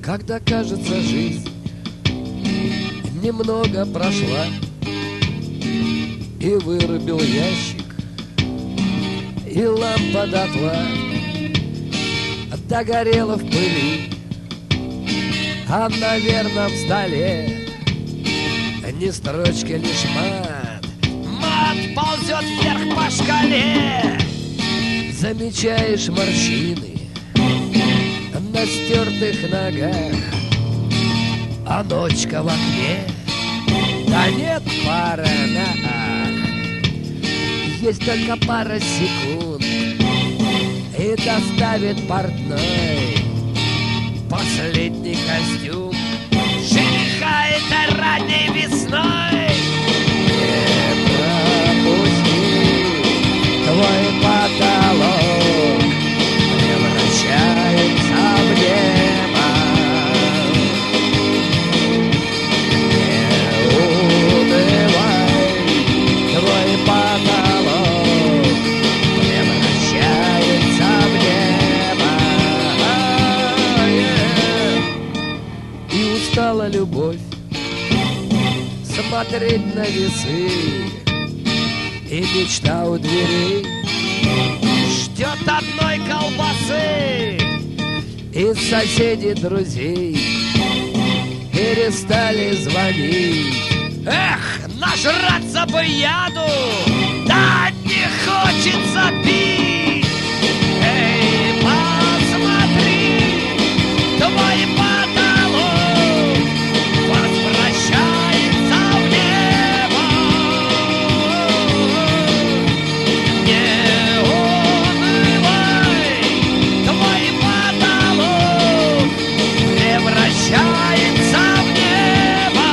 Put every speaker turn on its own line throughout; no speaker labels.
Когда кажется, жизнь немного прошла, и вырубил ящик, и лампа дотла догорела в пыли, а на верном столе ни строчки, лишь мат. Мат ползет вверх по шкале. Замечаешь морщины на стертых ногах, а ночка в окне, да нет пара на ах. Есть только пара секунд, и доставит портной последний костюм жениха этой ранней весной. Не пропусти, твой потолок превращается в небо. Не унывай, твой потолок превращается в небо. И устала любовь смотреть на весы, и мечта у дверей ждет одной колбасы. И соседи друзей перестали звонить. Эх, нажраться бы яду, да не хочется пить. Эй, посмотри, твой потолок возвращается в небо. Не унывай, твой потолок превращается в небо.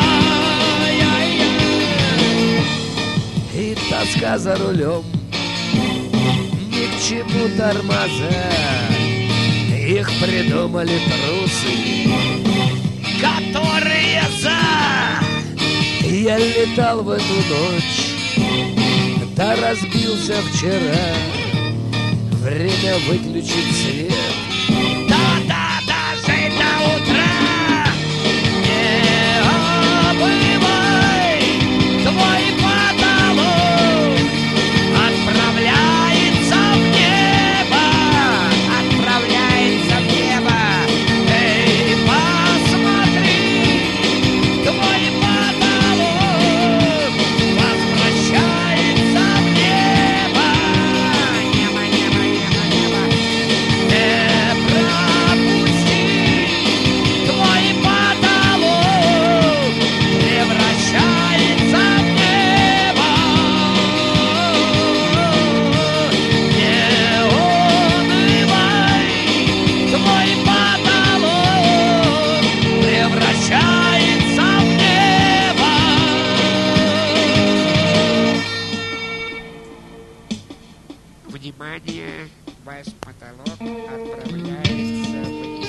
И тоска за рулем, ни к чему тормоза. Их придумали трусы, которые за. Я летал в эту ночь, да разбился вчера. Время выключить свет, да-да-да, жить до утра. Не обывай, твой потолок отправляется в небо. Отправляется в небо. Эй, посмотри, твой потолок возвращается в небо. Небо, небо, небо, небо. Не пропусти, твой потолок превращается в небо. Не унывай, твой потолок превращается в небо.
Внимание, ваш потолок отправляется в небо.